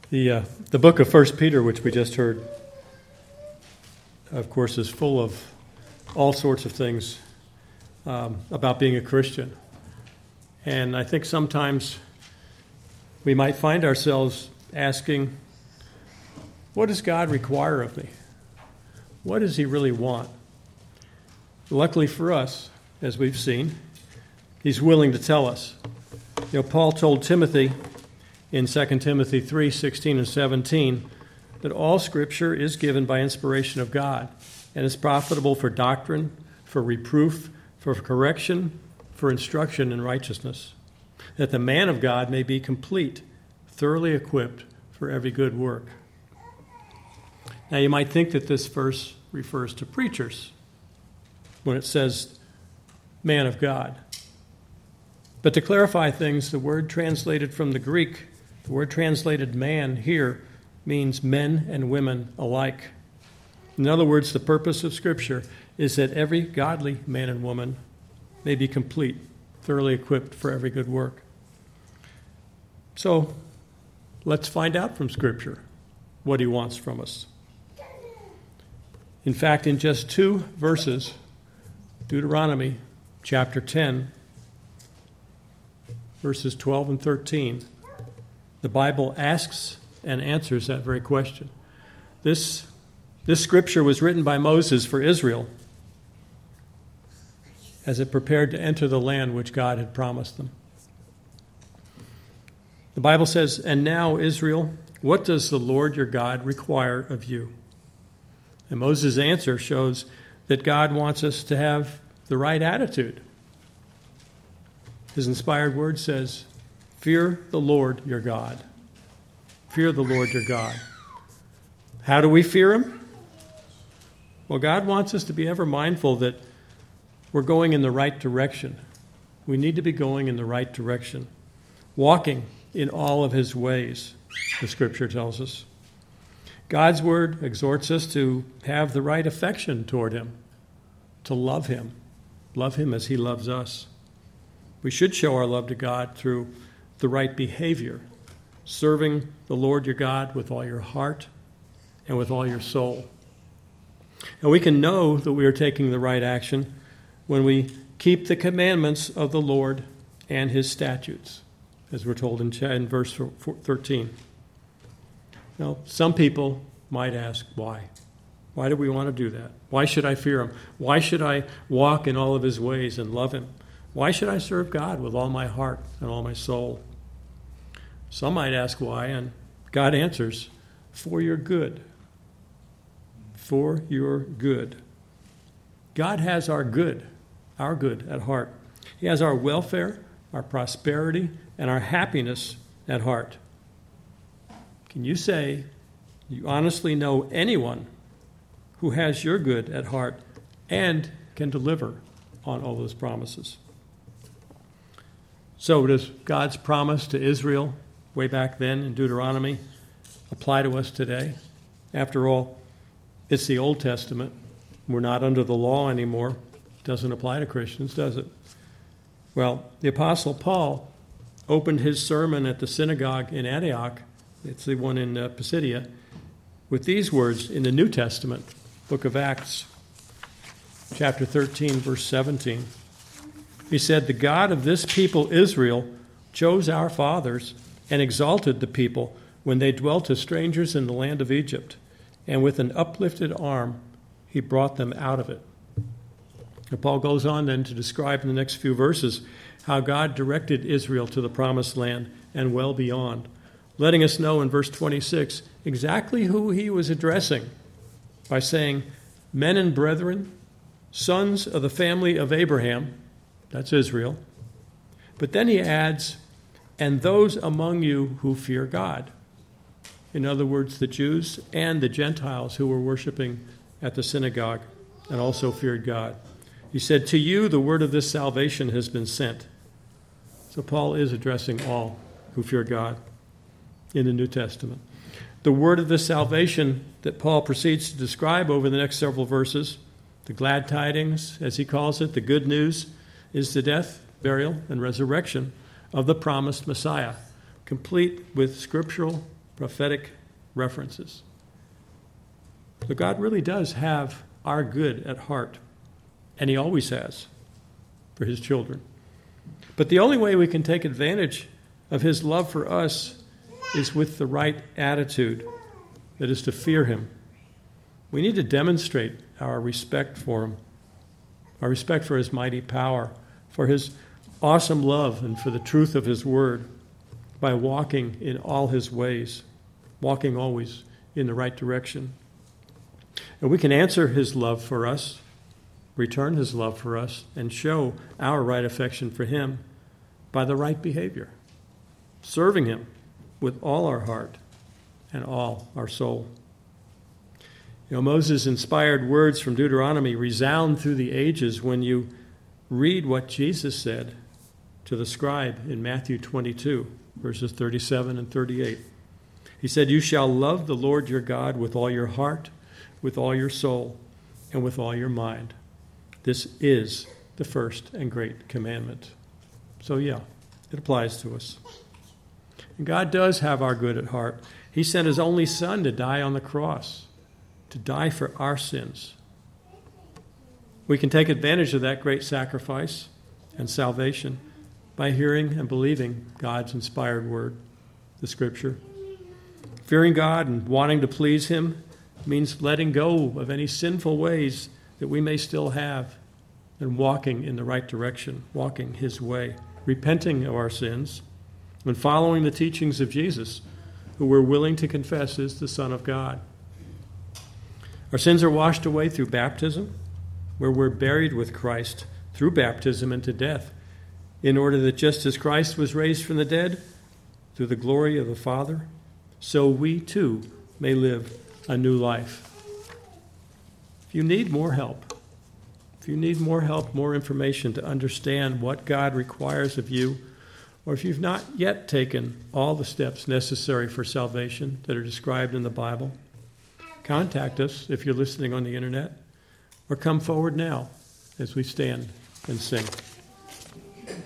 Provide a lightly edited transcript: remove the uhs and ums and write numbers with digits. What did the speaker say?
The book of 1 Peter, which we just heard, of course, is full of all sorts of things about being a Christian. And I think sometimes we might find ourselves asking, what does God require of me? What does he really want? Luckily for us, as we've seen, he's willing to tell us. Paul told Timothy in 2 Timothy 3:16 and 17 that all Scripture is given by inspiration of God and is profitable for doctrine, for reproof, for correction, for instruction in righteousness, that the man of God may be complete, thoroughly equipped for every good work. Now you might think that this verse refers to preachers when it says man of God. But to clarify things, the word translated from the Greek, the word translated man here, means men and women alike. In other words, the purpose of Scripture is that every godly man and woman may be complete, thoroughly equipped for every good work. So, let's find out from Scripture what he wants from us. In fact, in just 2 verses, Deuteronomy chapter 10, verses 12 and 13, the Bible asks and answers that very question. This scripture was written by Moses for Israel as it prepared to enter the land which God had promised them. The Bible says, "And now, Israel, what does the Lord your God require of you?" And Moses' answer shows that God wants us to have the right attitude. His inspired word says, "Fear the Lord your God." Fear the Lord your God. How do we fear him? Well, God wants us to be ever mindful that we're going in the right direction. We need to be going in the right direction, walking in all of his ways, the Scripture tells us. God's word exhorts us to have the right affection toward him, to love him as he loves us. We should show our love to God through the right behavior, serving the Lord your God with all your heart and with all your soul. And we can know that we are taking the right action when we keep the commandments of the Lord and his statutes, as we're told in verse 13. Now, some people might ask, why? Why do we want to do that? Why should I fear him? Why should I walk in all of his ways and love him? Why should I serve God with all my heart and all my soul? Some might ask why, and God answers, for your good. For your good. God has our good at heart. He has our welfare, our prosperity, and our happiness at heart. Can you say you honestly know anyone who has your good at heart and can deliver on all those promises? So does God's promise to Israel way back then in Deuteronomy apply to us today? After all, it's the Old Testament. We're not under the law anymore. It doesn't apply to Christians, does it? Well, the Apostle Paul opened his sermon at the synagogue in Antioch, it's the one in Pisidia, with these words in the New Testament, book of Acts, chapter 13, verse 17. He said, "The God of this people Israel chose our fathers and exalted the people when they dwelt as strangers in the land of Egypt, and with an uplifted arm he brought them out of it." And Paul goes on then to describe in the next few verses how God directed Israel to the promised land and well beyond, letting us know in verse 26 exactly who he was addressing by saying, "Men and brethren, sons of the family of Abraham," that's Israel. But then he adds, "and those among you who fear God." In other words, the Jews and the Gentiles who were worshiping at the synagogue and also feared God. He said, "To you the word of this salvation has been sent." So Paul is addressing all who fear God in the New Testament. The word of this salvation that Paul proceeds to describe over the next several verses, the glad tidings, as he calls it, the good news, is the death, burial, and resurrection of the promised Messiah, complete with scriptural prophetic references. So God really does have our good at heart, and he always has for his children. But the only way we can take advantage of his love for us is with the right attitude, that is to fear him. We need to demonstrate our respect for him, our respect for his mighty power, for his awesome love, and for the truth of his word by walking in all his ways, walking always in the right direction. And we can answer his love for us, return his love for us, and show our right affection for him by the right behavior, serving him with all our heart and all our soul. You know, Moses' inspired words from Deuteronomy resound through the ages when you read what Jesus said to the scribe in Matthew 22, verses 37 and 38. He said, "You shall love the Lord your God with all your heart, with all your soul, and with all your mind. This is the first and great commandment." So yeah, it applies to us. And God does have our good at heart. He sent his only Son to die on the cross, to die for our sins. We can take advantage of that great sacrifice and salvation by hearing and believing God's inspired word, the Scripture. Fearing God and wanting to please him means letting go of any sinful ways that we may still have and walking in the right direction, walking his way, repenting of our sins, and following the teachings of Jesus, who we're willing to confess is the Son of God. Our sins are washed away through baptism, where we're buried with Christ through baptism into death, in order that just as Christ was raised from the dead through the glory of the Father, so we too may live a new life. If you need more help, more information to understand what God requires of you, or if you've not yet taken all the steps necessary for salvation that are described in the Bible, contact us if you're listening on the internet, or come forward now as we stand and sing.